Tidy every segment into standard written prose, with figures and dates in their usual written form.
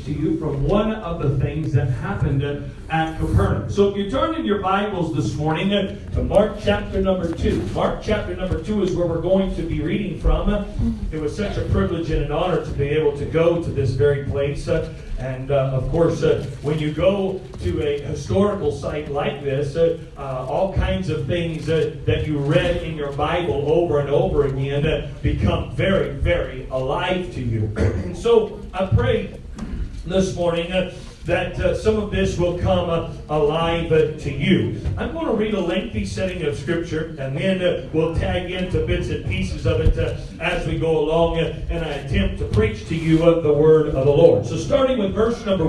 to you from one of the things that happened at Capernaum. So if you turn in your Bibles this morning to Mark chapter number 2. Mark chapter number 2 is where we're going to be reading from. It was such a privilege and an honor to be able to go to this very place. And of course, when you go to a historical site like this, all kinds of things that you read in your Bible over and over again become very, very alive to you. And so I pray this morning that some of this will come alive to you. I'm going to read a lengthy setting of Scripture, and then we'll tag into bits and pieces of it as we go along, and I attempt to preach to you the Word of the Lord. So starting with verse number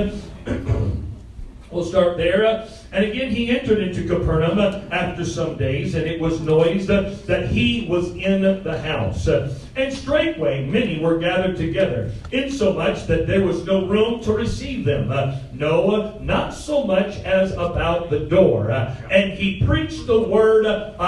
1, we'll start there. And again, he entered into Capernaum after some days, and it was noised that he was in the house. And straightway many were gathered together, insomuch that there was no room to receive them. No, not so much as about the door. And he preached the word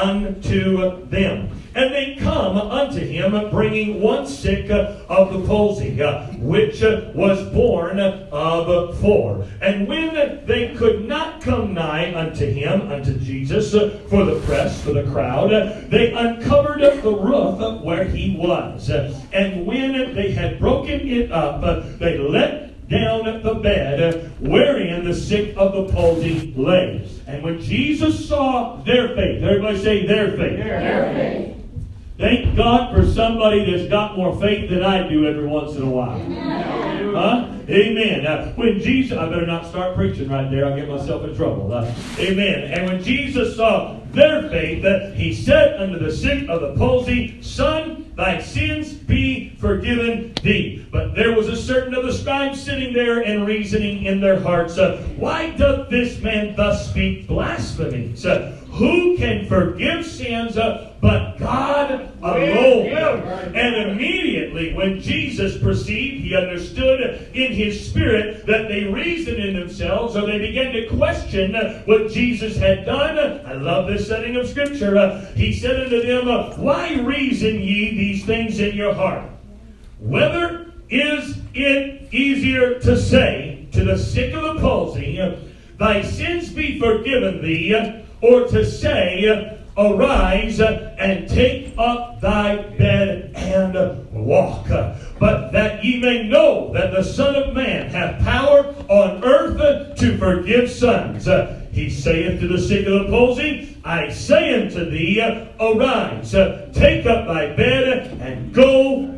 unto them. And they come unto him, bringing one sick of the palsy, which was born of 4. And when they could not come nigh unto him, unto Jesus, for the press, for the crowd, they uncovered the roof where he was. And when they had broken it up, they let down the bed wherein the sick of the palsy lay. And when Jesus saw their faith, everybody say their faith. Their faith. Thank God for somebody that's got more faith than I do every once in a while. Huh? Amen. When Jesus, I better not start preaching right there. I'll get myself in trouble. Amen. And when Jesus saw their faith, he said unto the sick of the palsy, Son, thy sins be forgiven thee. But there was a certain of the scribes sitting there and reasoning in their hearts, Why doth this man thus speak blasphemies? Who can forgive sins but God alone? And immediately when Jesus perceived, he understood in his spirit that they reasoned in themselves, or they began to question what Jesus had done. I love this setting of Scripture. He said unto them, Why reason ye these things in your heart? Whether is it easier to say to the sick of the palsy, Thy sins be forgiven thee, or to say, Arise and take up thy bed and walk. But that ye may know that the Son of Man hath power on earth to forgive sins. He saith to the sick of the palsy, I say unto thee, Arise, take up thy bed and go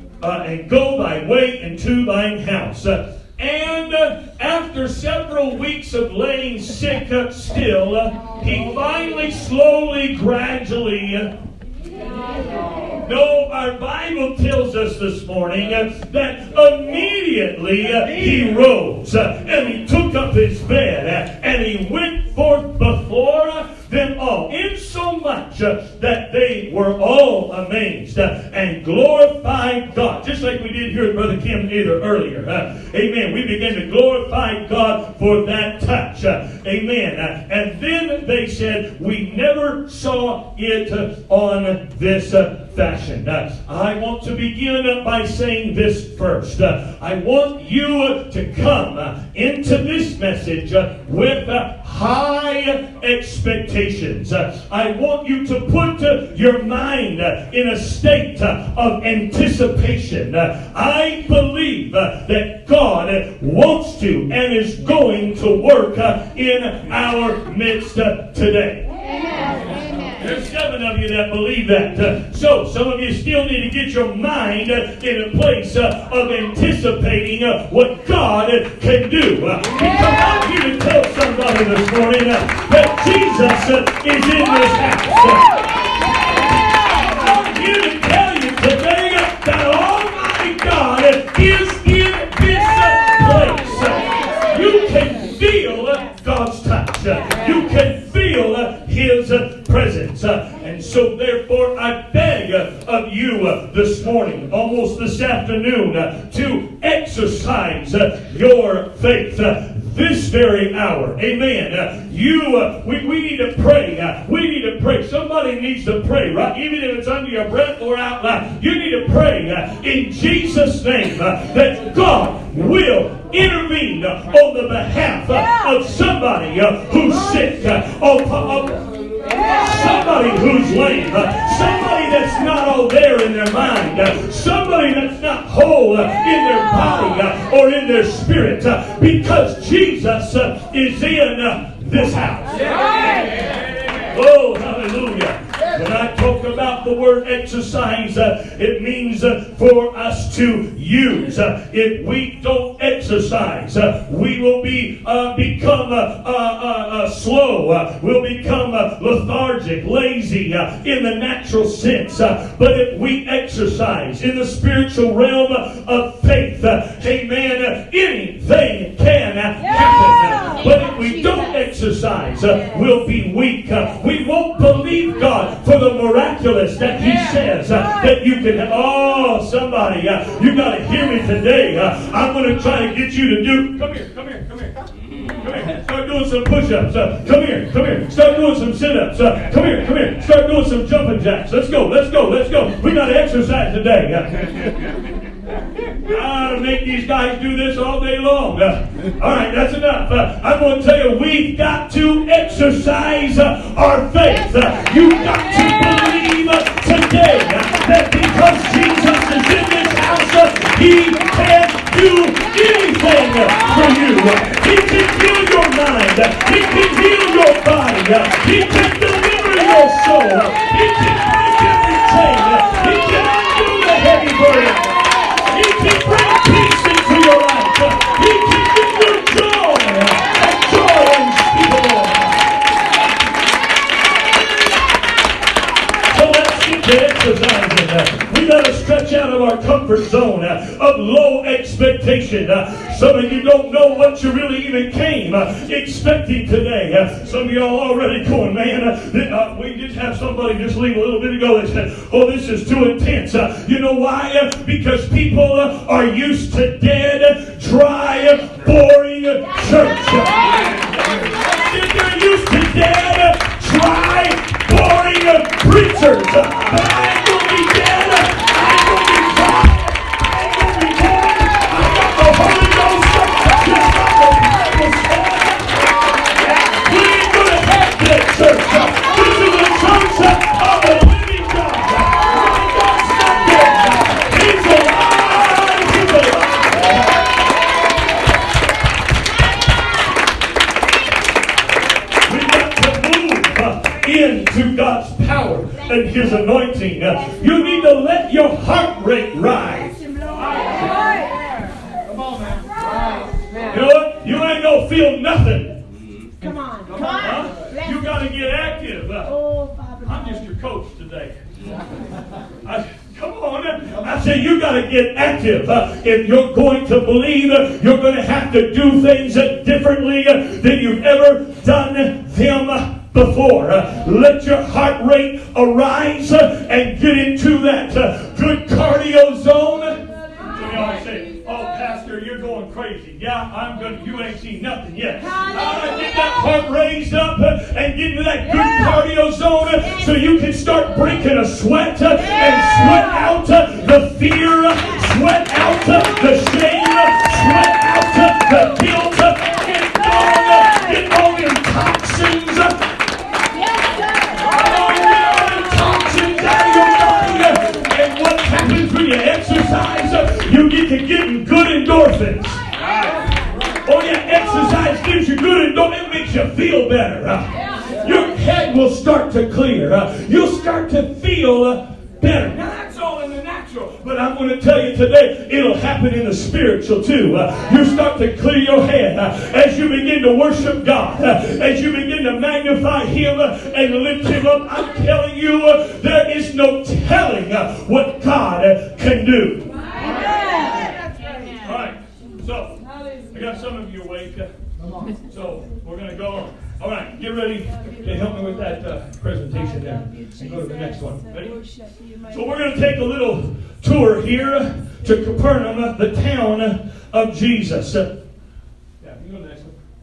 thy way into thine house. And after several weeks of laying sick still, he finally, slowly, gradually... No, our Bible tells us this morning that immediately he rose and he took up his bed and he went forth before them all, insomuch that they were all amazed and glorified God, just like we did here with Brother Kim earlier. Amen. We began to glorify God for that touch. Amen. And then they said, we never saw it on this fashion. I want to begin by saying this first. I want you to come into this message with high expectations. I want you to put your mind in a state of anticipation. I believe that God wants to and is going to work in our midst today. There's 7 of you that believe that. So some of you still need to get your mind in a place of anticipating what God can do. Because I want you to tell somebody this morning that Jesus is in this house. I want you to tell you today that Almighty God is in this place. You can feel God's touch. You can feel His presence. And so therefore I beg of you this morning, almost this afternoon, to exercise your faith. this very hour. Amen. We need to pray. We need to pray. Somebody needs to pray, right? Even if it's under your breath or out loud. You need to pray in Jesus' name that God will intervene on the behalf of somebody who's sick, somebody who's lame, somebody that's not all there in their mind, somebody that's not whole in their body or in their spirit, because Jesus is in this house. Oh, hallelujah. When I talk about the word exercise, it means for us to use. If we don't exercise, we will become slow. We'll become lethargic, lazy in the natural sense. But if we exercise in the spiritual realm of faith, amen, anything can happen. But if we don't exercise, we'll be weak. We won't believe God for the miraculous that He says that you can have. Oh, somebody, you got to hear me today. I'm going to try to get you to do. Come here. Start doing some push-ups. Come here. Start doing some sit-ups. Come here. Start doing some jumping jacks. Let's go. We got to exercise today. I'll make these guys do this all day long. All right, that's enough. I'm going to tell you, we've got to exercise our faith. You've got to believe today that because Jesus is in this house, He can do anything for you. He can heal your mind. He can heal your body. He can deliver your soul. He can break every chain. He can undo the heavy burden. He can bring peace into your life. He can give you joy, and joy unspeakable. So let's get to exercising. We got to stretch out of our comfort zone of low expectation. Some of you don't know what you really even came expecting today. Some of y'all already going, man, we did have somebody just leave a little bit ago that said, oh, this is too intense. You know why? Because people are used to dead, dry, boring church. If they're used to dead, dry, boring preachers. But I ain't going to be dead. I ain't going to be dry. I ain't going to be boring. I got the Holy Ghost. Just like the Bible says. We ain't going to have that church. This is a church of the living God. My God's not dead. He's alive. He's alive. We've got to move into God's power and His anointing. You need to let your heart rate rise. Come on, man. You know what? You ain't gonna feel nothing. Come on. Huh? You got to get active. I'm just your coach today. Come on. I say you got to get active. If you're going to believe, you're going to have to do things differently than you've ever done them before. Let your heart rate arise and get into that good cardio zone. So y'all say, oh, Pastor, you're going crazy. Yeah, I'm good. You ain't seen nothing yet. Get that heart raised up and get into that good cardio zone so you can start breaking a sweat and sweat out the fear, sweat out the shame, sweat out the guilt, get all your toxins. When you exercise, you get to getting good endorphins. Oh yeah, exercise gives you good endorphins. It makes you feel better. Your head will start to clear. You'll start to feel better. Now that's all in the natural, but I'm going to tell you today, it'll happen in the spiritual too. You start to clear your head as you begin to worship God, as you begin to magnify Him and lift Him up. I'm telling you, there is no telling what God can do. All right, so I got some of you awake, so we're going to go on. All right, get ready to help me with that presentation there. And go to the next one. Ready? So we're going to take a little tour here to Capernaum, the town of Jesus. Yeah, you go to the next one.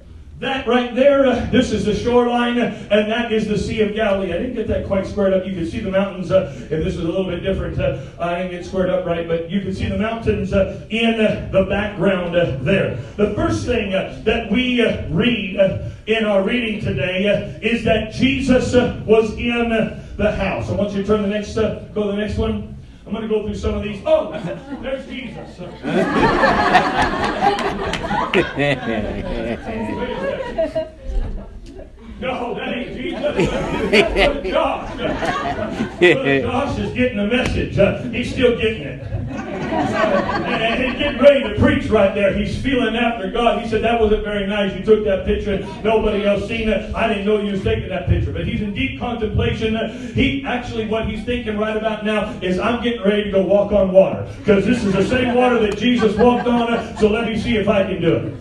That right there, this is the shoreline, and that is the Sea of Galilee. I didn't get that quite squared up. You can see the mountains. If this was a little bit different, I didn't get squared up right, but you can see the mountains in the background there. The first thing that we read in our reading today is that Jesus was in the house. I want you to turn the next, go to the next one. I'm going to go through some of these. Oh, there's Jesus. No, that ain't Jesus. That's Brother Josh. Brother Josh is getting the message. He's still getting it. And he's getting ready to preach right there. He's feeling after God. He said, that wasn't very nice. You took that picture. Nobody else seen it. I didn't know you was taking that picture. But he's in deep contemplation. What he's thinking right about now is, I'm getting ready to go walk on water. Because this is the same water that Jesus walked on. So let me see if I can do it.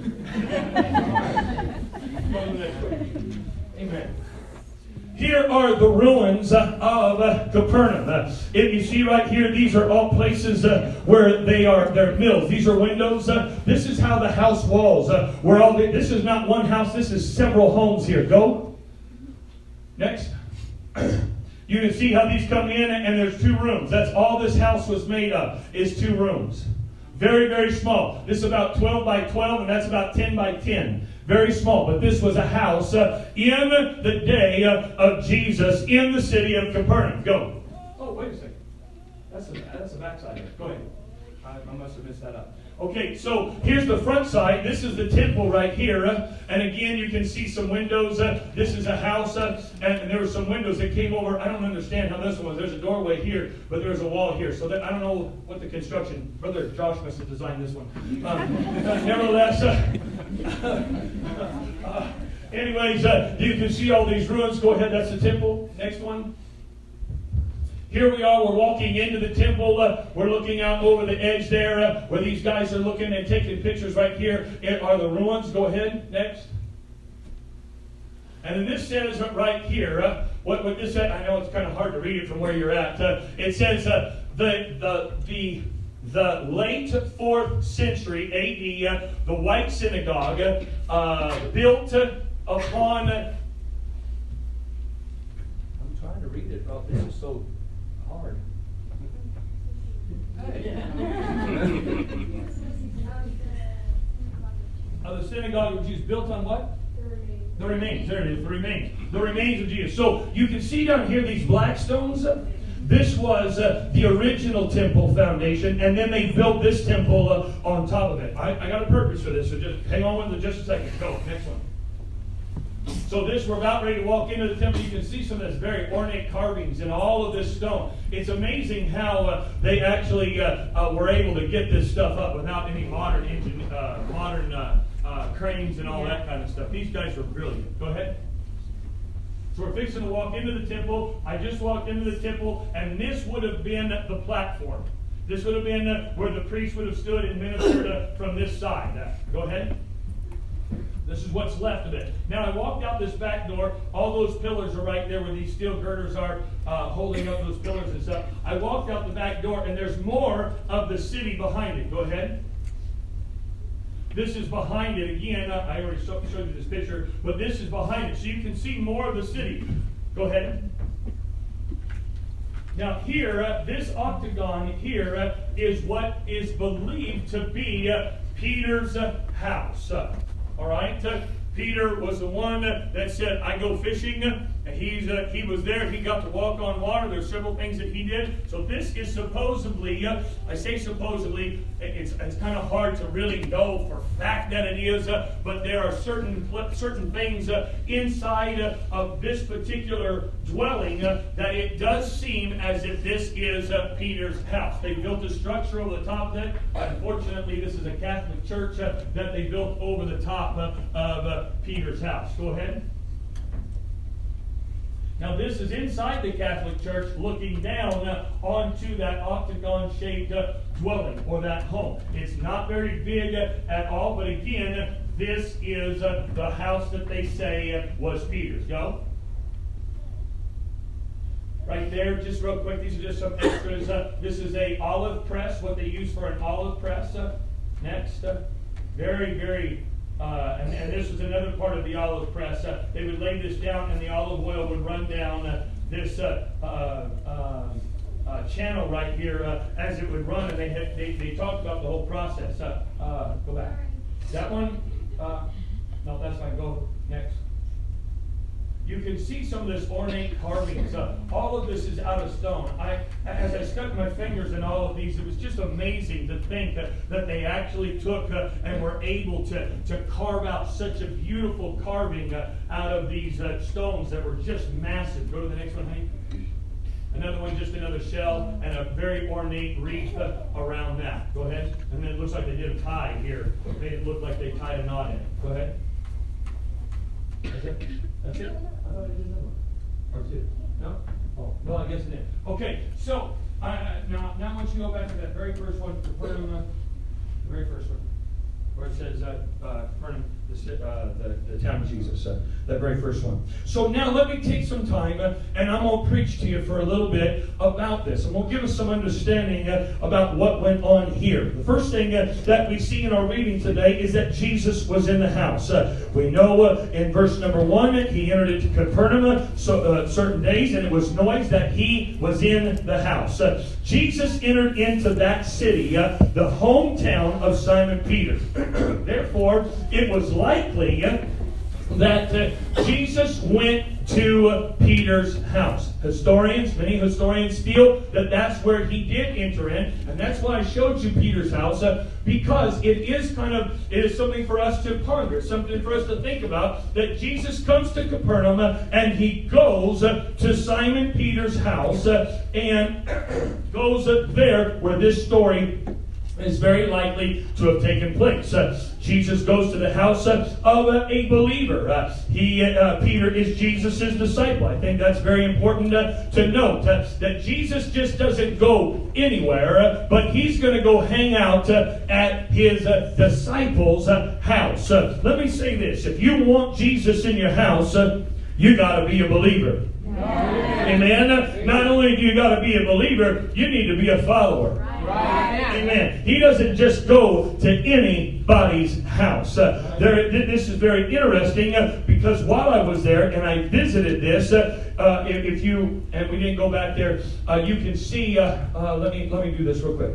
Amen. Here are the ruins of Capernaum. If you see right here, these are all places where they're mills. These are windows. This is how the house walls were all. This is not one house. This is several homes here. Go. Next. You can see how these come in, and there's 2 rooms. That's all this house was made of, is 2 rooms. Very, very small. This is about 12 by 12, and that's about 10 by 10. Very small, but this was a house in the day of Jesus in the city of Capernaum. Go. Oh, wait a second. That's the backside there. Go ahead. I must have messed that up. Okay, so here's the front side. This is the temple right here. And again, you can see some windows. This is a house. And there were some windows that came over. I don't understand how this one was. There's a doorway here, but there's a wall here. So I don't know what the construction. Brother Josh must have designed this one. Nevertheless, anyways, you can see all these ruins. Go ahead. That's the temple. Next one. Here we are, we're walking into the temple. We're looking out over the edge there where these guys are looking and taking pictures right here. Are the ruins. Go ahead. Next. And then this says right here, what this said, I know it's kind of hard to read it from where you're at. It says the late 4th century A.D., the White Synagogue built upon... I'm trying to read it. Oh, this is so... hard. The synagogue which is built on what? The remains. There it is. The remains. The remains of Jesus. So you can see down here these black stones. This was the original temple foundation, and then they built this temple on top of it. I got a purpose for this, so just hang on with it just a second. Go. Next one. So we're about ready to walk into the temple. You can see some of this very ornate carvings in all of this stone. It's amazing how they actually were able to get this stuff up without any modern cranes and all that kind of stuff. These guys are brilliant. Go ahead. So we're fixing to walk into the temple. I just walked into the temple, and this would have been the platform. This would have been where the priest would have stood and ministered from this side. Go ahead. This is what's left of it. Now, I walked out this back door. All those pillars are right there where these steel girders are holding up those pillars and stuff. I walked out the back door, and there's more of the city behind it. Go ahead. This is behind it. Again, I already showed you this picture, but this is behind it. So you can see more of the city. Go ahead. Now here, this octagon here is what is believed to be Peter's house. All right? Peter was the one that said, I go fishing. And he was there. He got to walk on water. There's several things that he did. So this is supposedly, I say supposedly, it's kind of hard to really know for fact that it is, but there are certain things inside of this particular dwelling that it does seem as if this is Peter's house. They built a structure over the top of it. Unfortunately, this is a Catholic church that they built over the top of Peter's house. Go ahead. Now this is inside the Catholic Church looking down onto that octagon-shaped dwelling or that home. It's not very big at all, but again, this is the house that they say was Peter's. Go. Right there, just real quick, these are just some extras. This is a olive press, what they use for an olive press. Next. Very, very and this was another part of the olive press. They would lay this down, and the olive oil would run down this channel right here as it would run, and they talked about the whole process. Go back. That one? No, that's fine. Go next. You can see some of this ornate carvings. All of this is out of stone. As I stuck my fingers in all of these, it was just amazing to think that they actually took and were able to carve out such a beautiful carving out of these stones that were just massive. Go to the next one, honey. Another one, just another shell, and a very ornate wreath around that. Go ahead. And then it looks like they did a tie here. Made it look like they tied a knot in it. Go ahead. That's it? That's it? I thought I did another one. Or two. No? Oh, well, I guess it is. Okay, so, now I want you to go back to that very first one. The very first one. Where it says, Capernaum, the town of Jesus. That very first one. So now let me take some time, and I'm going to preach to you for a little bit about this. And we'll give us some understanding about what went on here. The first thing that we see in our reading today is that Jesus was in the house. We know in verse number 1, he entered into Capernaum certain days, and it was noise that he was in the house. Jesus entered into that city, the hometown of Simon Peter. Therefore, it was likely that Jesus went to Peter's house. Many historians feel that that's where he did enter in, and that's why I showed you Peter's house, because it is something for us to ponder, something for us to think about, that Jesus comes to Capernaum and he goes to Simon Peter's house and goes there where this story is very likely to have taken place. Jesus goes to the house of a believer. Peter is Jesus' disciple. I think that's very important to note that Jesus just doesn't go anywhere, but he's going to go hang out at his disciples' house. Let me say this. If you want Jesus in your house, you got to be a believer. Amen. Not only do you got to be a believer, you need to be a follower. Amen. He doesn't just go to anybody's house. This is very interesting because while I was there and I visited this, if you, and we didn't go back there, you can see. Let me do this real quick.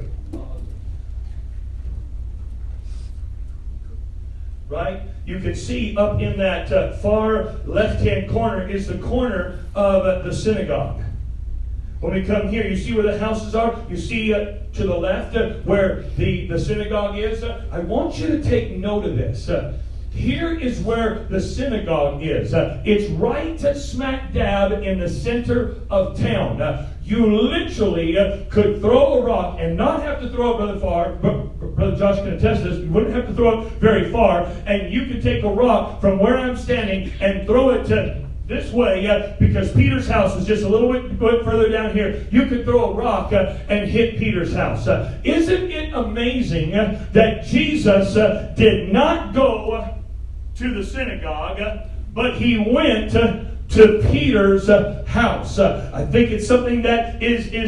Right? You can see up in that far left-hand corner is the corner of the synagogue. When we come here, you see where the houses are? You see to the left where the synagogue is? I want you to take note of this. Here is where the synagogue is. It's right smack dab in the center of town. You literally could throw a rock and not have to throw it rather far. Brother Josh can attest to this. You wouldn't have to throw it very far. And you could take a rock from where I'm standing and throw it to this way, because Peter's house is just a little bit further down here. You could throw a rock and hit Peter's house. Isn't it amazing that Jesus did not go to the synagogue, but he went to Peter's house? I think it's something that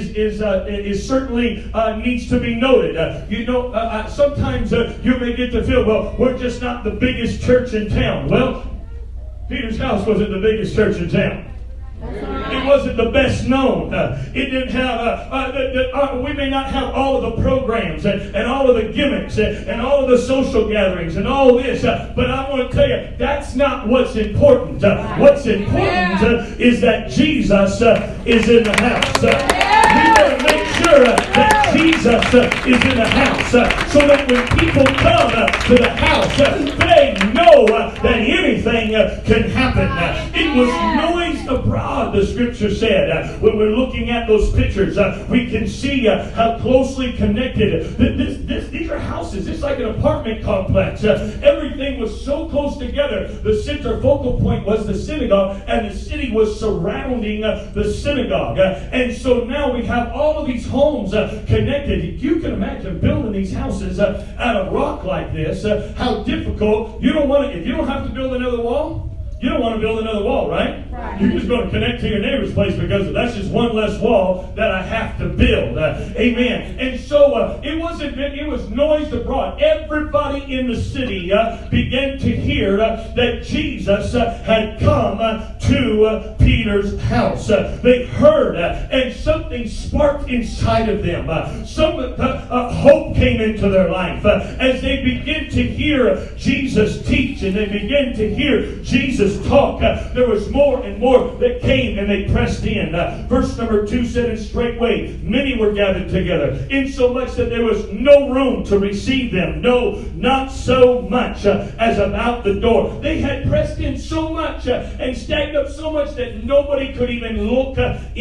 is certainly needs to be noted. Sometimes you may get to feel, well, we're just not the biggest church in town. Well, Peter's house wasn't the biggest church in town. It wasn't the best known. It didn't have, we may not have all of the programs and all of the gimmicks and all of the social gatherings and all this, but I want to tell you, that's not what's important. What's important is that Jesus is in the house. We want to make sure that Jesus is in the house so that when people come to the house, they know that anything can happen. It was noise abroad, the scripture said. When we're looking at those pictures, we can see how closely connected. These are houses. It's like an apartment complex. Everything was so close together. The center focal point was the synagogue, and the city was surrounding the synagogue. And so now we have all of these homes connected. You can imagine building these houses out of rock like this. How difficult. If you don't have to build another wall, You don't want to build another wall, right? You're just going to connect to your neighbor's place because that's just one less wall that I have to build. Amen. And so it was noise abroad. Everybody in the city began to hear that Jesus had come to Peter's house. They heard and something sparked inside of them. Some hope came into their life as they began to hear Jesus teach and they began to hear Jesus talk. There was more and more that came and they pressed in. Verse number 2 said, and straightway many were gathered together, insomuch that there was no room to receive them, no, not so much as about the door. They had pressed in so much and stacked up so much that nobody could even look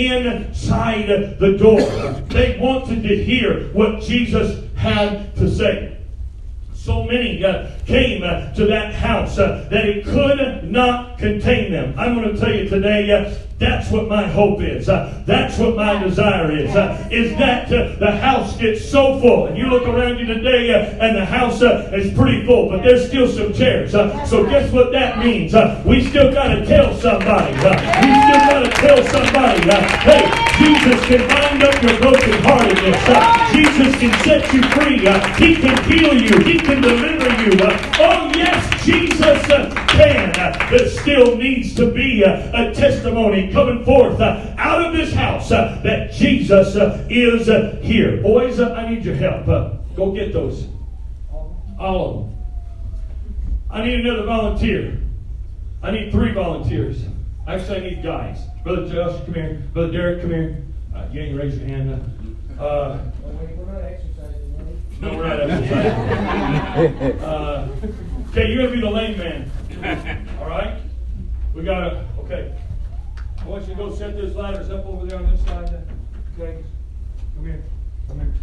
inside the door. They wanted to hear what Jesus had to say. So many came to that house that it could not contain them. I'm going to tell you today, that's what my hope is. That's what my desire is that the house gets so full. And you look around you today and the house is pretty full, but there's still some chairs. So guess what that means? We still got to tell somebody. We still got to tell somebody, hey, Jesus can bind up your brokenheartedness. Jesus can set you free. He can heal you. He can deliver you. Oh yes, Jesus can. There still needs to be a testimony coming forth out of this house that Jesus is here. Boys, I need your help. Go get those. All of them. I need another volunteer. I need 3 volunteers. Actually, I need guys. Brother Josh, come here. Brother Derek, come here. You ain't raise your hand. We're not exercising, no, we're not exercising. Okay, you're going to be the lame man. All right? We got to, okay. I want you to go set those ladders up over there on this side. Okay? Come here. Come here.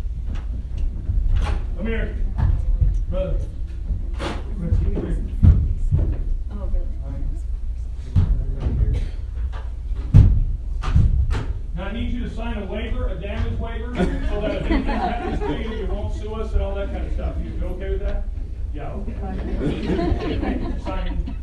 Come here. Brother. Come here. Oh, really? Now I need you to sign a waiver, a damage waiver, so that if anything happens to you, you won't sue us and all that kind of stuff. You okay with that? Yeah, okay. Sign.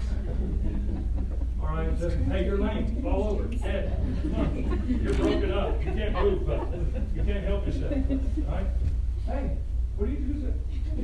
All right. Hey, you're lame. Fall over. Head. Come on. You're broken up. You can't move. You can't help yourself. All right. Hey, what do you do?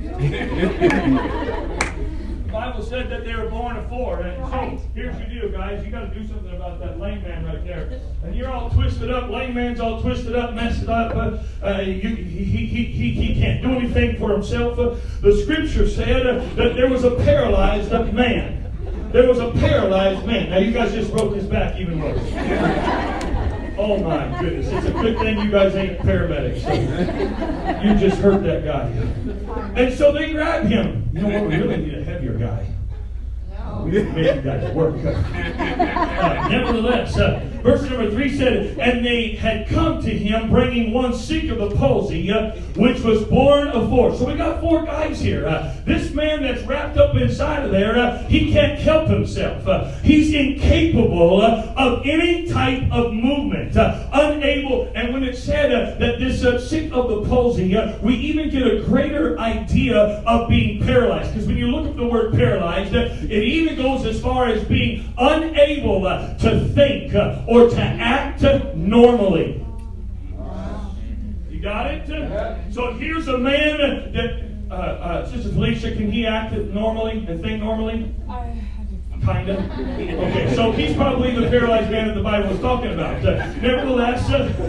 The Bible said that they were born of 4. And so here's your deal, guys. You got to do something about that lame man right there. And you're all twisted up. Lame man's all twisted up, messed up. He can't do anything for himself. The scripture said that there was a paralyzed man. There was a paralyzed man. Now you guys just broke his back even worse. Oh my goodness. It's a good thing you guys ain't paramedics. You just hurt that guy. And so they grabbed him. You know what? We really need a heavier guy. We didn't make you guys work. Nevertheless, verse number 3 said, and they had come to him bringing one sick of the palsy, which was born of 4. So we got 4 guys here. This man that's wrapped up inside of there, he can't help himself. He's incapable of any type of movement. Unable. And when it said that this sick of the palsy, we even get a greater idea of being paralyzed. Because when you look at the word paralyzed, it even goes as far as being unable to think or to act normally. You got it? So here's a man that, Sister Felicia, can he act normally and think normally? Kind of. Okay, so he's probably the paralyzed man that the Bible was talking about. Nevertheless,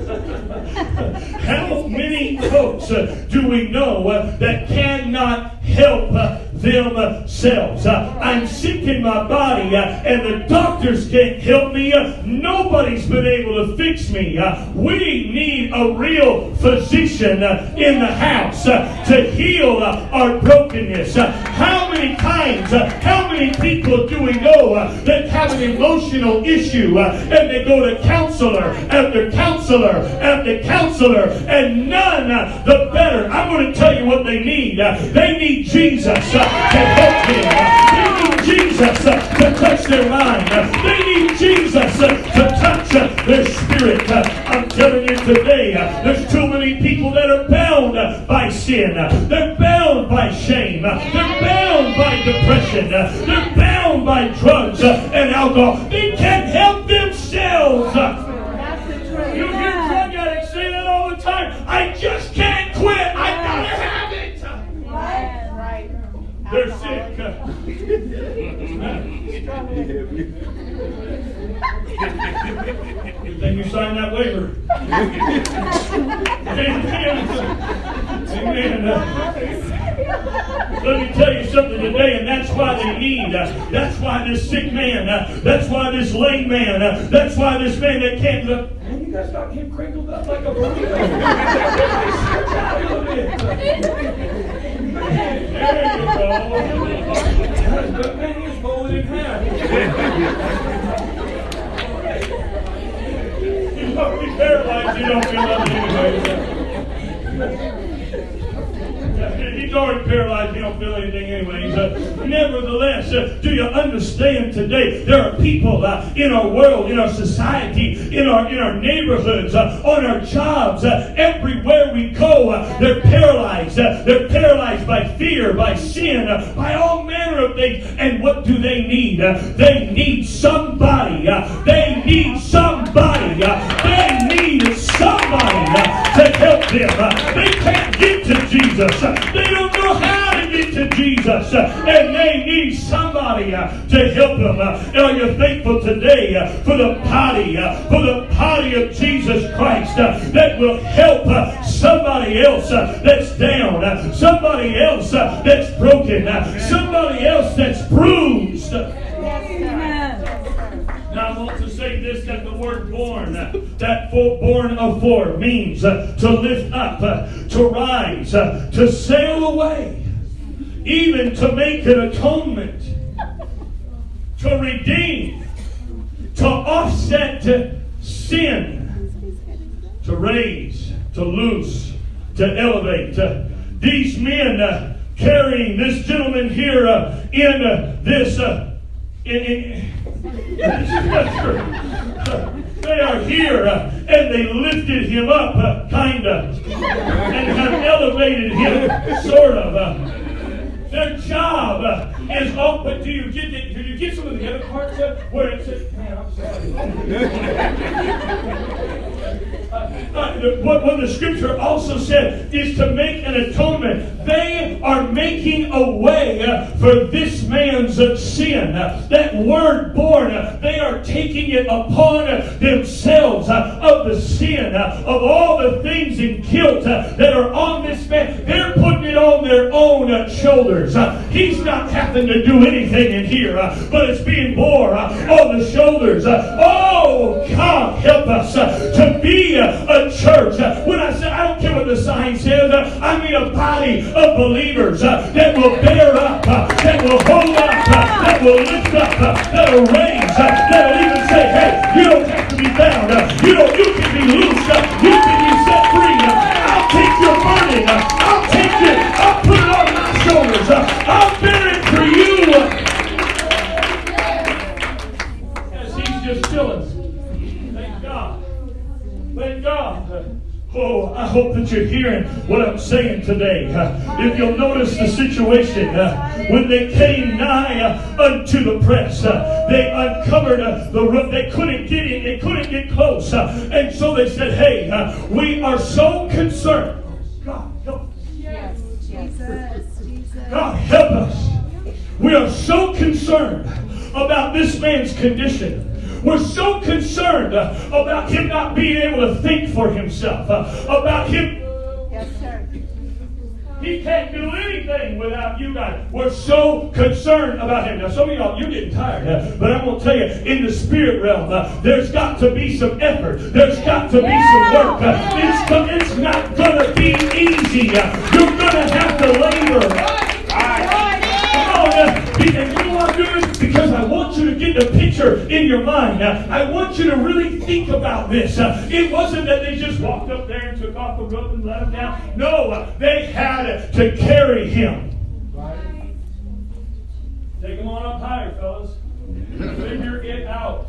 how many folks do we know that cannot help themselves? I'm sick in my body and the doctors can't help me. Nobody's been able to fix me. We need a real physician in the house to heal our brokenness. How many times, how many people do we know that have an emotional issue and they go to counselor after counselor after counselor and none the better? I'm going to tell you what they need. They need Jesus to help them. They need Jesus to touch their mind. They need Jesus to touch their spirit. I'm telling you today, there's too many people that are bound by sin. They're bound by shame. They're bound by depression. They're bound by drugs and alcohol. They can't help themselves. You hear drug addicts say that all the time. I just can't quit. I gotta have it. Right. They're sick. Good thing you signed that waiver. Amen. Let me tell you something today, and that's why they need. That's why this sick man. That's why this lame man. That's why this man that can't look. Man, you guys got him crinkled up like a burrito. Stretch out a little bit. There you go. Man, he's folded in half. He's paralyzed. You don't feel nothing anyway. He's already paralyzed. You don't feel anything anyways. Nevertheless, do you understand today? There are people in our world, in our society, in our neighborhoods, on our jobs, everywhere we go. They're paralyzed. They're paralyzed by fear, by sin, by all manner of things. And what do they need? They need somebody. They need somebody. They need somebody to help them. They can't get to Jesus. They don't know how to get to Jesus. And they need somebody to help them. Are you thankful today for the body of Jesus Christ that will help somebody else that's down, somebody else that's broken, somebody else that's bruised? Now I want to say this, that the word born, that born of for means to lift up, to rise, to sail away, even to make an atonement, to redeem, to offset sin, to raise, to loose, to elevate. These men carrying this gentleman here in this they are here and they lifted him up kinda and have elevated him sort of. Their job is but do you get some of the other parts where it says, man, I'm sorry. What the scripture also said is to make an atonement. They are making a way for this man's sin. That word born, they are taking it upon themselves of the sin, of all the things and guilt that are on this man. They're putting it on their own shoulders. He's not having to do anything in here, but it's being borne on the shoulders. Oh, God, help us to be a church. When I say, I don't care what the sign says, I mean a body of believers that will bear up, that will hold up, that will lift up, that will raise, that will even say, hey, you don't have to be bound. You can be loose. You can be set free. I'll take your burden. I'll take it. I'll put it on my shoulders. I'll bear it for you. As he's just chilling. Thank God. Thank God. Oh, I hope that you're hearing what I'm saying today. If you'll notice the situation, when they came nigh unto the press, they uncovered the roof. They couldn't get in. They couldn't get close. And so they said, hey, we are so concerned. God, help us. Yes, Jesus. God, help us. We are so concerned about this man's condition. We're so concerned about him not being able to think for himself. About him. Yes, sir. He can't do anything without you guys. We're so concerned about him. Now, some of y'all, you're getting tired. But I'm going to tell you, in the spirit realm, there's got to be some effort. There's got to be some work. It's not going to be easy. You're going to have to labor. And you know what I'm doing? Because I want you to get the picture in your mind. I want you to really think about this. It wasn't that they just walked up there and took off the rope and let him down. No, they had to carry him. Take him on up higher, fellas. Figure it out.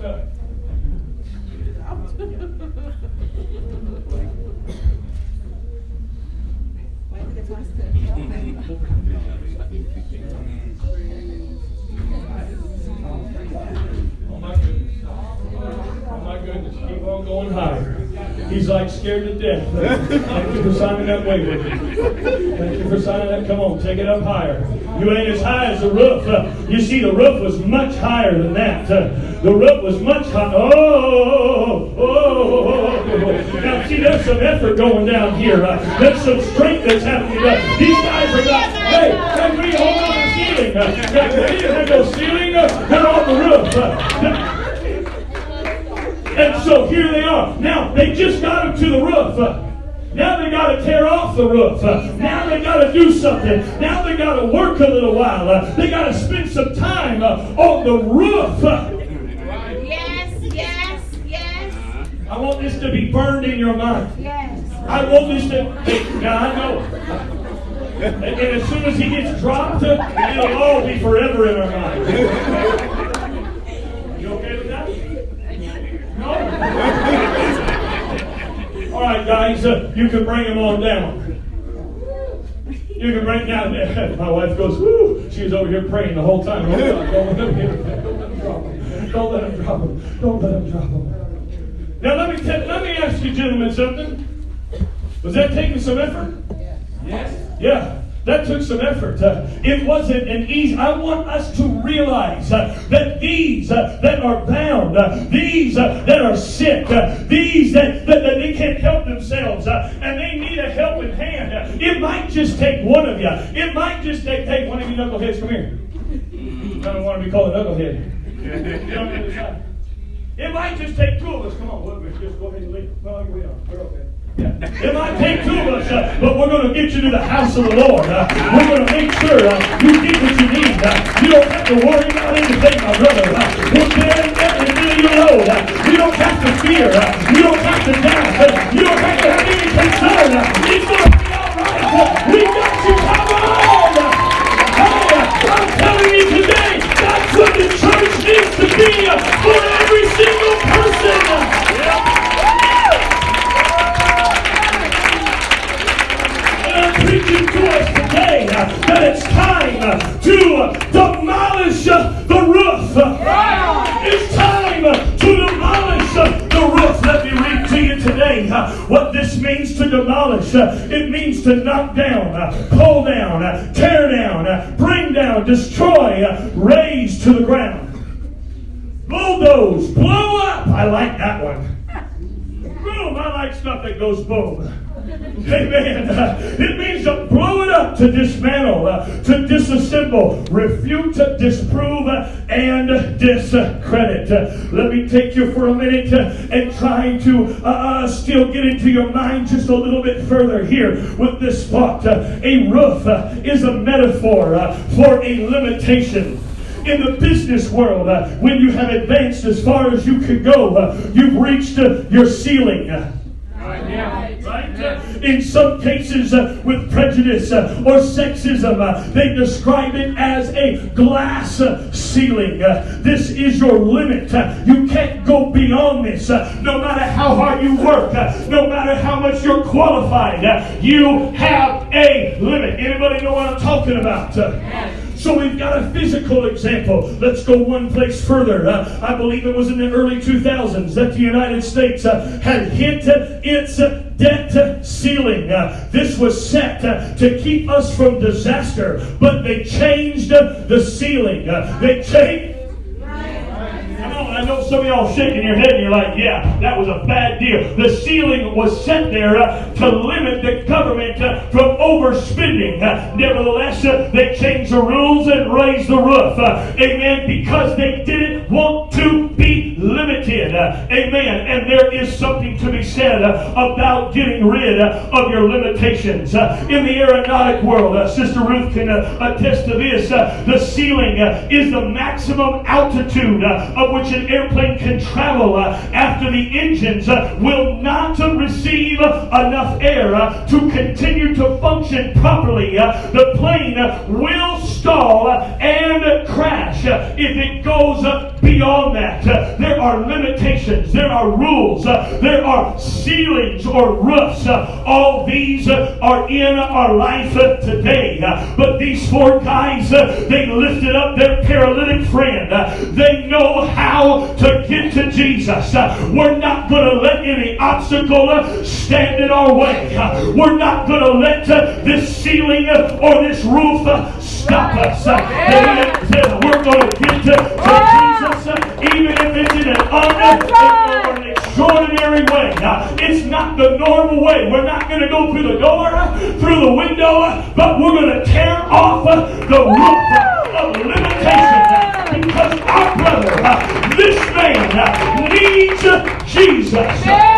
going higher. He's like scared to death. Thank you for signing that waiver. Thank you for signing that. Come on, take it up higher. You ain't as high as the roof. You see, the roof was much higher than that. The roof was much higher. Now, see, there's some effort going down here. There's some strength that's happening. These guys are not, hey, we hold on to the ceiling. They didn't have no ceiling. They're on the roof. And so here they are. Now, they just got them to the roof. Now they got to tear off the roof. Now they got to do something. Now they got to work a little while. They got to spend some time on the roof. Yes. I want this to be burned in your mind. Yes. I want this to... Hey, now I know. And as soon as he gets dropped, it'll all be forever in our mind. You okay with that? No? All right, guys, you can bring him on down. You can bring down. My wife goes, whoo. She was over here praying the whole time. Don't let him drop him. Don't let him drop him. Don't let him drop him. Now let me ask you gentlemen something. Was that taking some effort? Yes. Yeah. That took some effort. It wasn't an easy. I want us to realize that these that are bound, these that are sick, these that they can't help themselves, and they need a helping hand. It might just take one of you. It might just take one of you knuckleheads. Come here. I don't want to be called a knucklehead. Get on the other side. It might just take two of us. Come on, we'll just go ahead and leave. No, we are. We're okay. Yeah. It might take two of us, but we're going to get you to the house of the Lord. We're going to make sure you get what you need. You don't have to worry about anything, my brother. We're bearing every bit of your load. You don't have to fear. You don't have to doubt. You don't have to have any concern. It's going to be all right. We got you covered. Hey, I'm telling you today, that's what the church needs to be for every single person. Preaching to us today that it's time to demolish the roof. It's time to demolish the roof. Let me read to you today what this means to demolish. It means to knock down, pull down, tear down, bring down, destroy, raise to the ground. Bulldoze, blow up. I like that one. Boom, I like stuff that goes boom. Amen. It means to blow it up, to dismantle, to disassemble, refute, disprove, and discredit. Let me take you for a minute and try to still get into your mind just a little bit further here with this thought. A roof is a metaphor for a limitation. In the business world, when you have advanced as far as you can go, you've reached your ceiling. Right? In some cases, with prejudice or sexism, they describe it as a glass ceiling. This is your limit. You can't go beyond this. No matter how hard you work, no matter how much you're qualified, you have a limit. Anybody know what I'm talking about? So we've got a physical example. Let's go one place further. I believe it was in the early 2000s that the United States had hit its debt ceiling. This was set to keep us from disaster, but they changed the ceiling. They changed. I know some of y'all shaking your head and you're like, yeah, that was a bad deal. The ceiling was set there to limit the government from overspending. Nevertheless, they changed the rules and raised the roof. Amen. Because they didn't want to be limited. Amen. And there is something to be said about getting rid of your limitations. In the aeronautic world, Sister Ruth can attest to this. The ceiling is the maximum altitude of which an airplane can travel after the engines will not receive enough air to continue to function properly. The plane will stall and crash if it goes beyond that. There are limitations. There are rules. There are ceilings or roofs. All these are in our life today. But these four guys, they lifted up their paralytic friend. They know how to get to Jesus. We're not going to let any obstacle stand in our way. We're not going to let this ceiling or this roof stop us. We're going to get to Jesus, even if it's in an extraordinary way. It's not the normal way. We're not going to go through the door, through the window, but we're going to tear off the roof of limitation, because our brother, this man, needs Jesus.